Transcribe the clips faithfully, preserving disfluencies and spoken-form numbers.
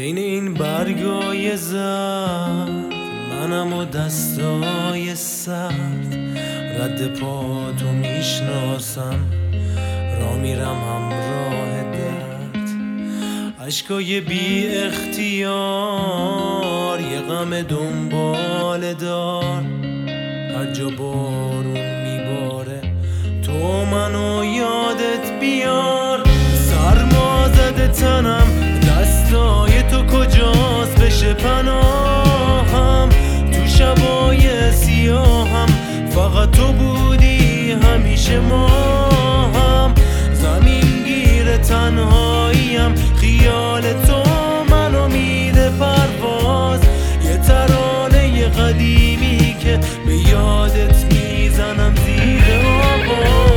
بین این برگای زرد منم و دستای سرد، رد پا تو میشناسم، را میرم همراه درد. عشقای بی اختیار یه غم دنبال دار، هر جا بارون میباره تو منو یادت بیار. سرما زده تنم، دستای تو کجاست بشه پناهم، تو شبای سیاهم فقط تو بودی همیشه ما هم. زمین گیر تنهاییم، خیال تو منو میده پرواز، یه ترانه قدیمی که به یادت میزنم زیر آواز.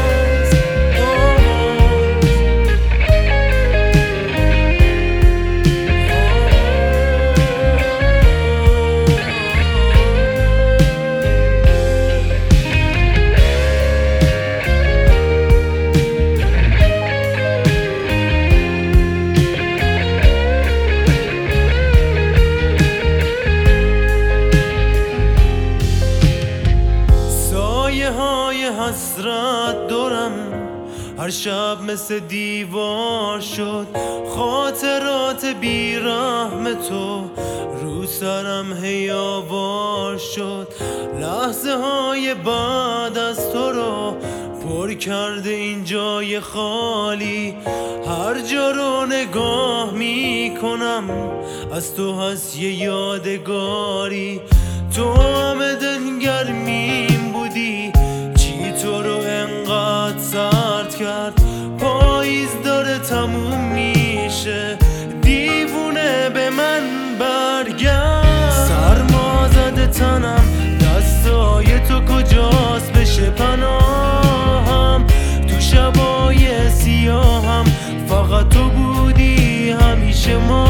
حسرت دارم، هر شب مثل دیوار شد، خاطرات بیرحم تو رو سرم هیاوار شد. لحظه های بعد از تو رو پر کرده این جای خالی، هر جا رو نگاه میکنم از تو هست یه یادگاری. تو همه دلگرمیم بودی، تو رو انقدر سرد کرد، پاییز داره تموم میشه، دیوونه به من برگرد. سرما زده تنم، دستای تو کجاست بشه پناهم، تو شبای سیاهم فقط تو بودی همیشه ما